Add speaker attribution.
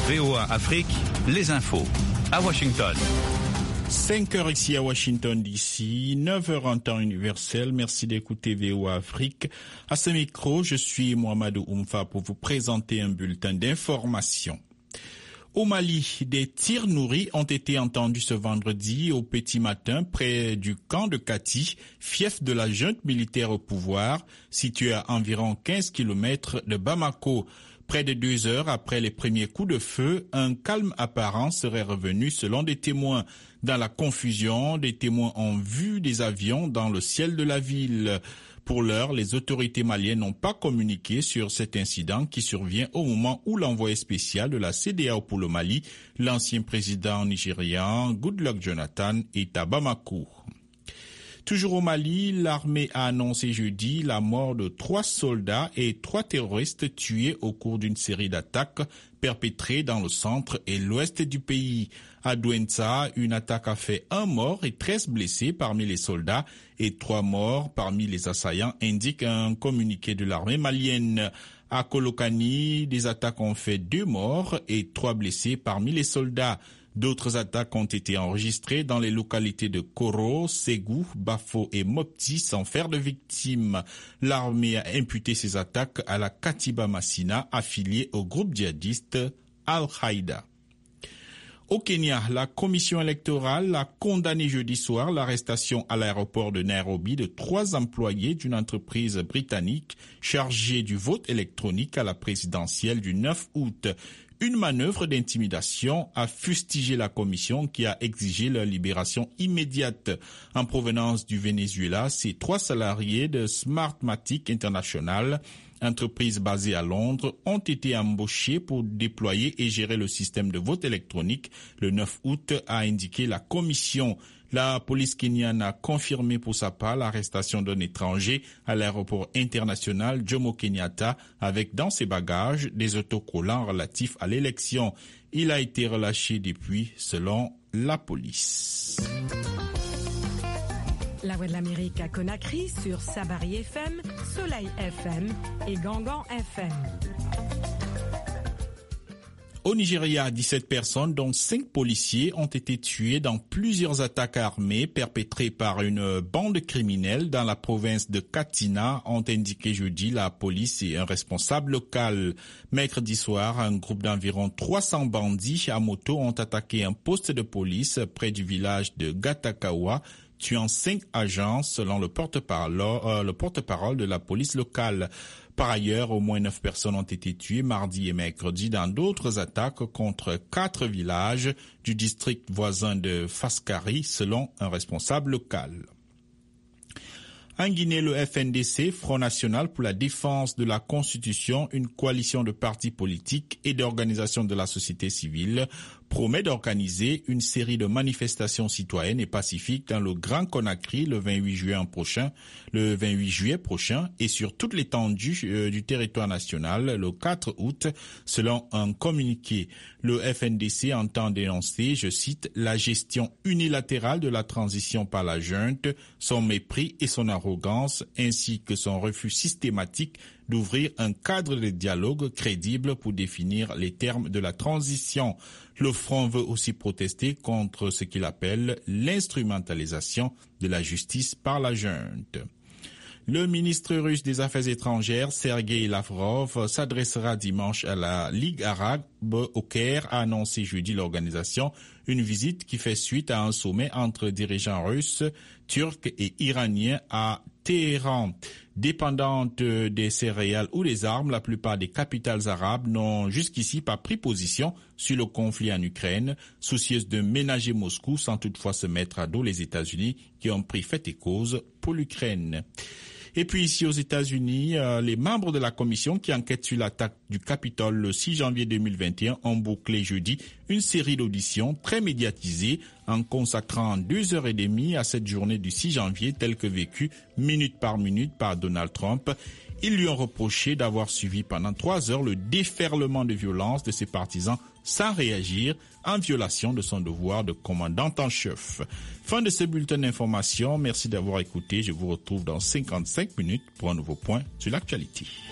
Speaker 1: VOA Afrique, les infos. À Washington.
Speaker 2: 5 heures ici à Washington DC, 9 heures en temps universel. Merci d'écouter VOA Afrique. À ce micro, je suis Mohamedou Oumfa pour vous présenter un bulletin d'information. Au Mali, des tirs nourris ont été entendus ce vendredi au petit matin près du camp de Kati, fief de la junte militaire au pouvoir, situé à environ 15 km de Bamako. Près de 2 heures après les premiers coups de feu, un calme apparent serait revenu selon des témoins. Dans la confusion, des témoins ont vu des avions dans le ciel de la ville. Pour l'heure, les autorités maliennes n'ont pas communiqué sur cet incident qui survient au moment où l'envoyé spécial de la CEDEAO pour le Mali, l'ancien président nigérian Goodluck Jonathan, est à Bamako. Toujours au Mali, l'armée a annoncé jeudi la mort de 3 soldats et 3 terroristes tués au cours d'une série d'attaques perpétrées dans le centre et l'ouest du pays. À Douentza, une attaque a fait 1 mort et 13 blessés parmi les soldats et 3 morts parmi les assaillants, indique un communiqué de l'armée malienne. À Kolokani, des attaques ont fait 2 morts et 3 blessés parmi les soldats. D'autres attaques ont été enregistrées dans les localités de Koro, Ségou, Bafo et Mopti sans faire de victimes. L'armée a imputé ces attaques à la Katiba Massina affiliée au groupe djihadiste Al-Qaïda. Au Kenya, la commission électorale a condamné jeudi soir l'arrestation à l'aéroport de Nairobi de 3 employés d'une entreprise britannique chargée du vote électronique à la présidentielle du 9 août. Une manœuvre d'intimidation a fustigé la commission qui a exigé leur libération immédiate. En provenance du Venezuela, ces 3 salariés de Smartmatic International, entreprise basée à Londres, ont été embauchés pour déployer et gérer le système de vote électronique le 9 août, a indiqué la commission. La police kenyane a confirmé pour sa part l'arrestation d'un étranger à l'aéroport international Jomo Kenyatta avec dans ses bagages des autocollants relatifs à l'élection. Il a été relâché depuis, selon la police.
Speaker 3: La Voix de l'Amérique à Conakry sur Sabari FM, Soleil FM et Gangan FM.
Speaker 2: Au Nigeria, 17 personnes, dont 5 policiers, ont été tués dans plusieurs attaques armées perpétrées par une bande criminelle dans la province de Katsina, ont indiqué jeudi la police et un responsable local. Mercredi soir, un groupe d'environ 300 bandits à moto ont attaqué un poste de police près du village de Gatakawa, tuant 5 agents selon le porte-parole de la police locale. Par ailleurs, au moins 9 personnes ont été tuées mardi et mercredi dans d'autres attaques contre 4 villages du district voisin de Faskari, selon un responsable local. En Guinée, le FNDC, Front National pour la défense de la Constitution, une coalition de partis politiques et d'organisations de la société civile, promet d'organiser une série de manifestations citoyennes et pacifiques dans le Grand Conakry le 28 juillet prochain et sur toute l'étendue du territoire national le 4 août, selon un communiqué. Le FNDC entend dénoncer, je cite, la gestion unilatérale de la transition par la junte, son mépris et son arrogance, ainsi que son refus systématique d'ouvrir un cadre de dialogue crédible pour définir les termes de la transition. Le Front veut aussi protester contre ce qu'il appelle l'instrumentalisation de la justice par la junte. Le ministre russe des Affaires étrangères, Sergei Lavrov, s'adressera dimanche à la Ligue arabe au Caire, a annoncé jeudi l'organisation, une visite qui fait suite à un sommet entre dirigeants russes, turcs et iraniens à Téhéran. Dépendante des céréales ou des armes, la plupart des capitales arabes n'ont jusqu'ici pas pris position sur le conflit en Ukraine, soucieuses de ménager Moscou sans toutefois se mettre à dos les États-Unis qui ont pris fait et cause pour l'Ukraine. Et puis ici aux États-Unis, les membres de la commission qui enquête sur l'attaque du Capitole le 6 janvier 2021 ont bouclé jeudi une série d'auditions très médiatisées en consacrant 2h30 à cette journée du 6 janvier telle que vécue minute par Donald Trump. Ils lui ont reproché d'avoir suivi pendant 3 heures le déferlement de violence de ses partisans sans réagir, en violation de son devoir de commandant en chef. Fin de ce bulletin d'information. Merci d'avoir écouté. Je vous retrouve dans 55 minutes pour un nouveau point sur l'actualité.